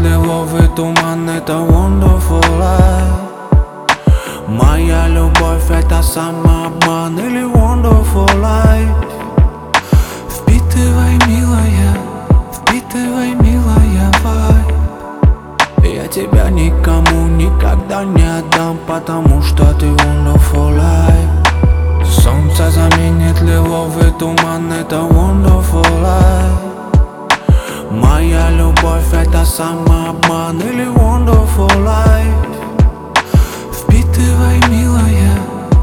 лиловый туман, это wonderful life. Моя любовь — это самообман или wonderful life. Впитывай, милая, вайб. Я тебя никому никогда не отдам, потому что ты wonderful life. Солнце заменит лиловый туман, это wonderful life. Моя любовь — это самообман или wonderful life. Впитывай, милая,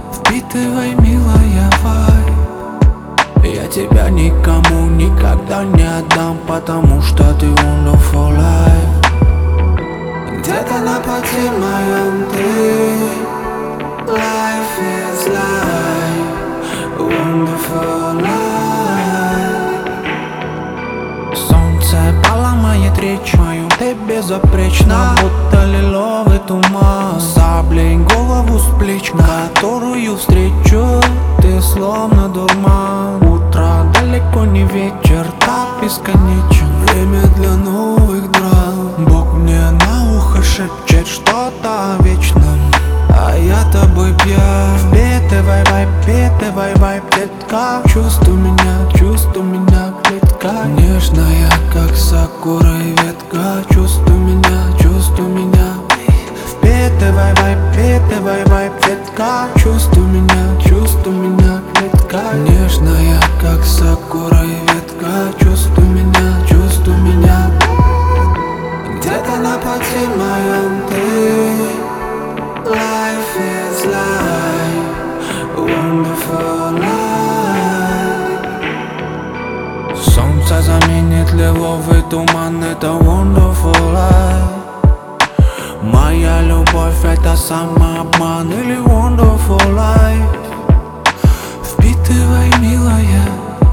вайб. Я тебя никому никогда не отдам, потому что ты wonderful life. Где-то на пути моем ты. Life is life, wonderful life. Солнце поломает речь мою, ты безупречна, будто лиловый туман. Саблей голову с плеч, которую встречу, ты словно дурман. Утро далеко не вечер, так бесконечен. Время для новых драм. Бог мне на ухо шепчет что-то о вечном, а я тобой пьян. Впитывай вайб, детка. Чувствуй меня, клетка. Нежная, как сакура и ветка. Чувствуй меня. Впитывай вайб, детка. Чувствуй меня, клетка. Нежная, как сакура и ветка. Чувствуй меня. Где-то на пути моем ты. Life is life, wonderful life. Солнце заменит лиловый туман, это wonderful life. Моя любовь — это самообман или wonderful life. Впитывай, милая,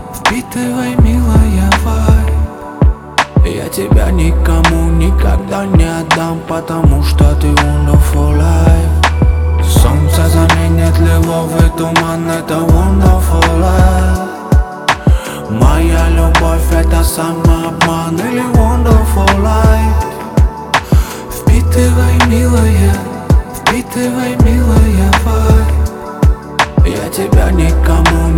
вайб. Я тебя никому никогда не отдам, потому что ты wonderful life. Солнце заменит лиловый туман, это wonderful life. Моя любовь — это самообман или wonderful life. Впитывай, милая, вайб. Я тебя никому